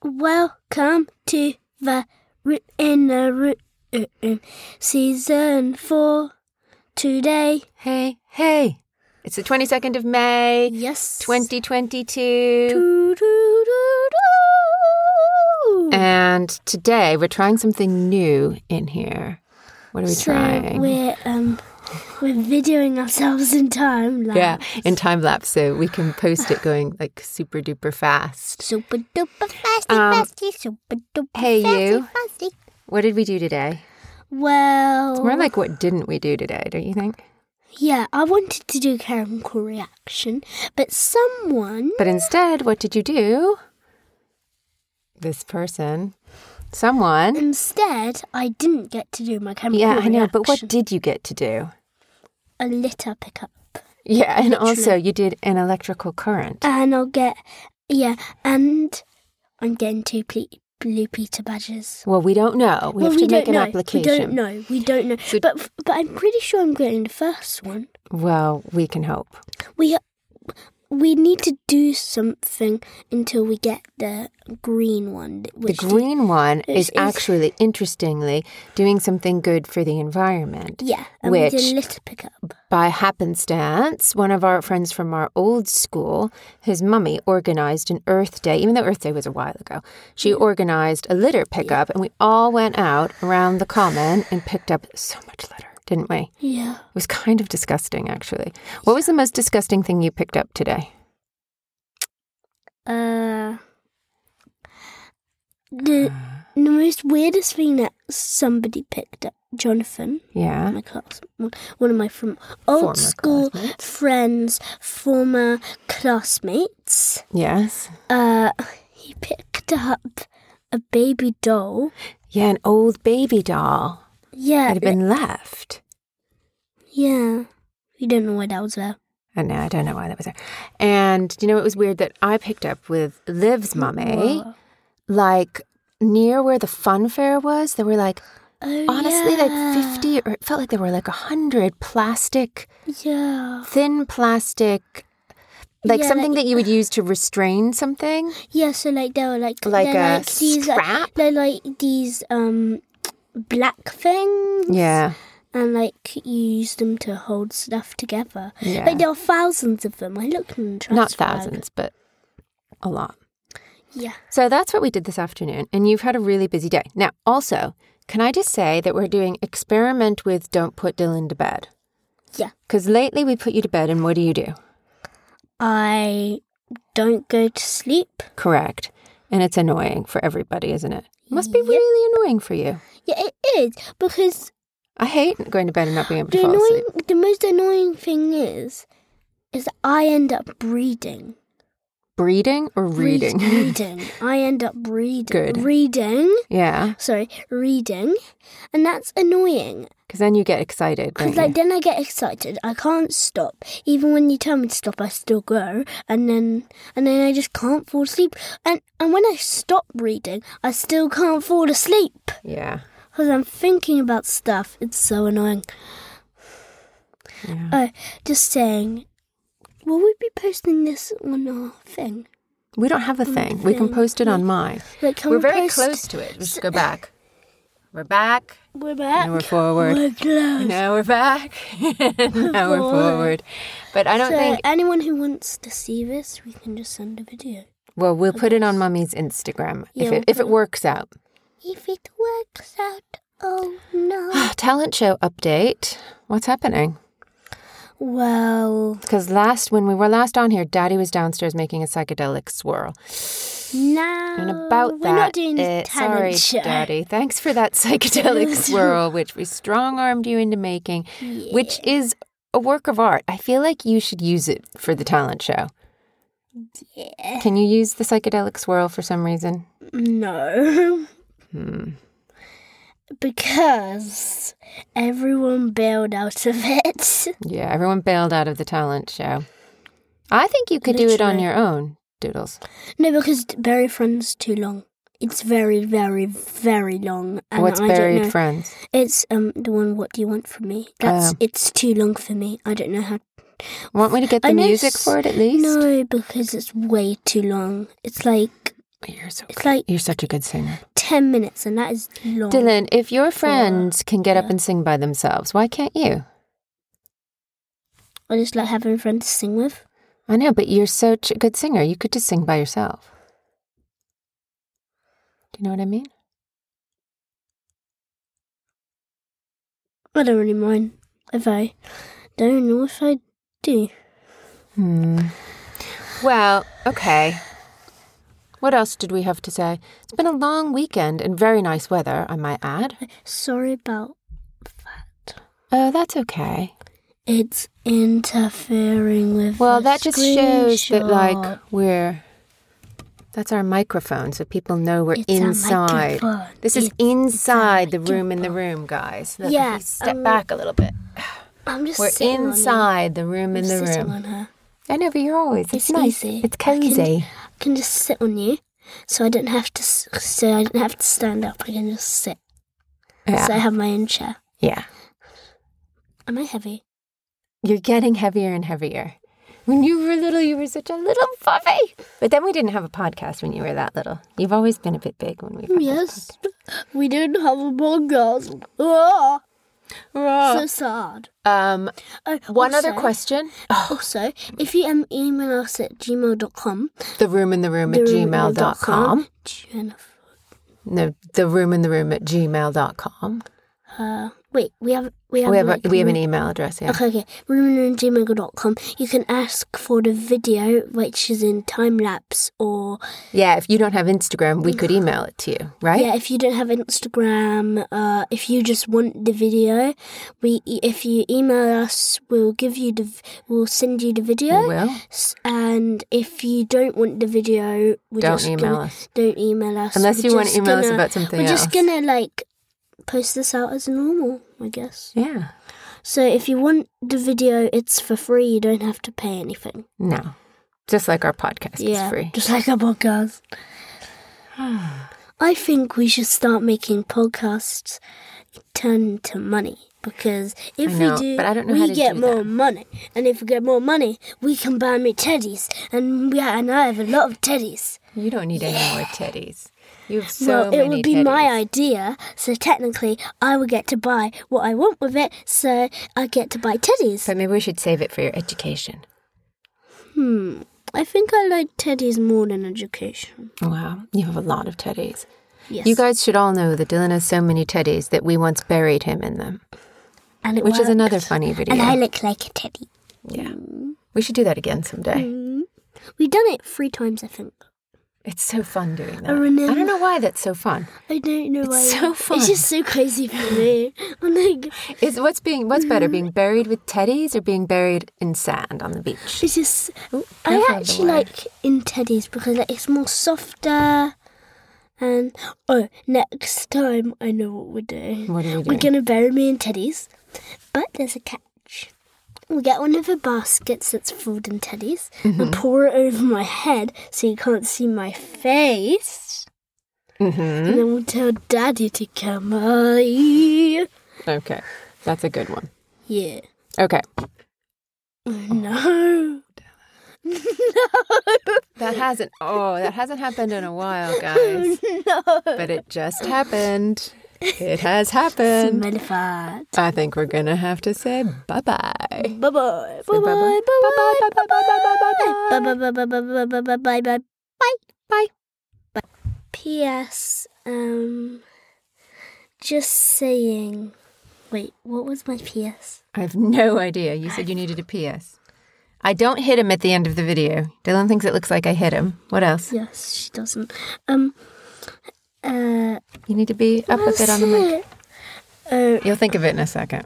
Welcome to the in the room season 4 today. Hey. It's the 22nd of May. Yes. 2022. And today we're trying something new in here. What are we trying? We're videoing ourselves in time lapse. Yeah, in time lapse, so we can post it going like super duper fast. Super duper fasty, super duper Hey, you. fasty. What did we do today? Well, It's more like what didn't we do today, don't you think? yeah, I wanted to do chemical reaction, but someone... But instead, what did you do? Someone. Instead, I didn't get to do my chemical Yeah, reaction. I know, but what did you get to do? A litter pickup. Yeah, and Literally. also you did an electrical current. And I'm getting 2 Blue Peter badges. Well, we don't know. We have to make an application. We don't know. So- but I'm pretty sure I'm getting the first one. Well, we can hope. We need to do something until we get the green one. The green one is actually, interestingly, doing something good for the environment. Yeah, and which, we did a litter pickup. by happenstance, one of our friends from our old school, his mummy, organised an Earth Day. Even though Earth Day was a while ago, she organised a litter pickup, and we all went out around the common and picked up so much litter, didn't we? Yeah. It was kind of disgusting, actually. What was the most disgusting thing you picked up today? The most weirdest thing that somebody picked up, Jonathan, Yeah. my class, one of my old Former school classmates. friends, former classmates. Yes. He picked up a baby doll. Yeah, an old baby doll Yeah, that had been left. yeah. We don't know why that was there. And I don't know why that was there. And do you know what was weird that I picked up with Liv's mummy? Whoa. Like near where the fun fair was, there were like, honestly, yeah. like 50, or it felt like there were like 100 plastic, thin plastic, like Yeah, something like- that you would use to restrain something. Yeah, so like they were like Like a these, strap? they're like these black things. Yeah. And like you use them to hold stuff together. Yeah. Like there are thousands of them. I looked in the trash Not bag. thousands, but a lot. Yeah. So that's what we did this afternoon, and you've had a really busy day. Now, also, can I just say that we're doing experiment with don't put Dylan to bed? Yeah. Because lately we put you to bed, and what do? I don't go to sleep. Correct. And it's annoying for everybody, isn't it? Must be Yep. really annoying for you. Yeah, it is because I hate going to bed and not being able to fall asleep. the most annoying thing is that I end up breeding. Breeding or reading? Reading. I end up reading. Good. Reading. Yeah, Reading. And that's annoying. because then you get excited, don't Because you? then I get excited. I can't stop. Even when you tell me to stop, I still go. And then I just can't fall asleep. And when I stop reading, I still can't fall asleep. Yeah. Because I'm thinking about stuff. It's so annoying. Yeah. Just saying, will we be posting this on our thing? We don't have a thing. We can post it on mine. Like, can We're we very post- close to it. Let's go back. We're back. We're back. Now we're forward. We're close. Now we're back. Now we're forward. But I don't So think... anyone who wants to see this, we can just send a video. Well, we'll put it on Mummy's Instagram Yeah, if it works out. If it works out, oh no. Talent show update. What's happening? Well, Because when we were last on here, Daddy was downstairs making a psychedelic swirl. now And about we're not doing that, the talent sorry, show. Daddy. Thanks for that psychedelic swirl, which we strong-armed you into making, which is a work of art. I feel like you should use it for the talent show. Yeah. Can you use the psychedelic swirl for some reason? No. Because everyone bailed out of it. Yeah, everyone bailed out of the talent show. I think you could do it on Literally. your own, Doodles. No, because Berry Friend's too long. It's very, very, very long. And What's I don't Buried know. Friends? It's the one. What do you want from me? It's too long for me. I don't know how. Want me to get the I know music for it at least? No, because it's way too long. It's like You're such a good singer. 10 minutes, and that is long. Dylan, if your friends can get up and sing by themselves, why can't you? I just like having a friend to sing with. I know, but you're such a good singer. You could just sing by yourself. Do you know what I mean? I don't really mind if I don't know if I do. Well, okay. What else did we have to say? It's been a long weekend and very nice weather, I might add. Sorry about that. Oh, that's okay. It's interfering with Well, the that just shows that, screenshot. That's our microphone, so people know we're It's a inside. microphone. This is It's inside the a room in the microphone. room, guys. Look, Yeah, if we step back a little bit. I'm just We're sitting on inside the room in you. the I'm sitting room. on her. I know, but you're always. It's nice. easy. It's cozy. I can just sit on you, so I don't have to. So I don't have to stand up. I can just sit. Yeah. So I have my own chair. Yeah. Am I heavy? You're getting heavier and heavier. When you were little, you were such a little puffy. But then we didn't have a podcast when you were that little. You've always been a bit big when we've had Yes, we didn't have a podcast. Ah, so sad. One other question. Also, if you email us at gmail.com, The room in the room at gmail.com. Jennifer. No, the room in the room at gmail.com. Wait, we have We have an email address, yeah. Okay. roomandroomgmail.com. You can ask for the video, which is in time lapse, or Yeah, if you don't have Instagram, we could email it to you, right? yeah, if you don't have Instagram, if you just want the video, if you email us, we'll send you the video. We will. And if you don't want the video, Don't email us. Don't email us. Unless you want to email us about something else. We're just gonna post this out as normal, I guess. Yeah. So if you want the video, it's for free. You don't have to pay anything. No. Just like our podcast is free. Just like our podcast. I think we should start making podcasts turn into money. Because if I know, we do, but I don't know how we to get do more that. money. And if we get more money, we can buy me teddies. And I have a lot of teddies. You don't need any more teddies. You have so Well, many it would be teddies. my idea. So technically, I would get to buy what I want with it. So I get to buy teddies. But maybe we should save it for your education. I think I like teddies more than education. Wow. You have a lot of teddies. Yes. You guys should all know that Dylan has so many teddies that we once buried him in them. And Which is another funny video. And I look like a teddy. Yeah. We should do that again someday. We've done it 3 times, I think. It's so fun doing that. I remember- I don't know why that's so fun. I don't know why. so fun. It's just so crazy for me. I'm like, What's better, being buried with teddies or being buried in sand on the beach? it's just. careful I of the actually word. like in teddies because it's more softer. And next time I know what we're doing. What are we We're doing? gonna bury me in teddies, but there's a catch. We'll get one of the baskets that's filled in teddies and pour it over my head so you can't see my face. And then we'll tell Daddy to come. Okay. That's a good one. Yeah. Okay. No. That hasn't happened in a while, guys. No. But it just happened. It has happened. Smell fat. I think we're going to have to say bye-bye. Bye bye. Bye bye. Bye bye. Bye bye. Bye bye. Bye bye. Bye bye. Bye bye. Bye. P.S. Just saying. Wait, what was my P.S.? I have no idea. You said you needed a PS. I don't hit him at the end of the video. Dylan thinks it looks like I hit him. What else? Yes, she doesn't. You need to be up a bit on the mic. You'll think of it in a second.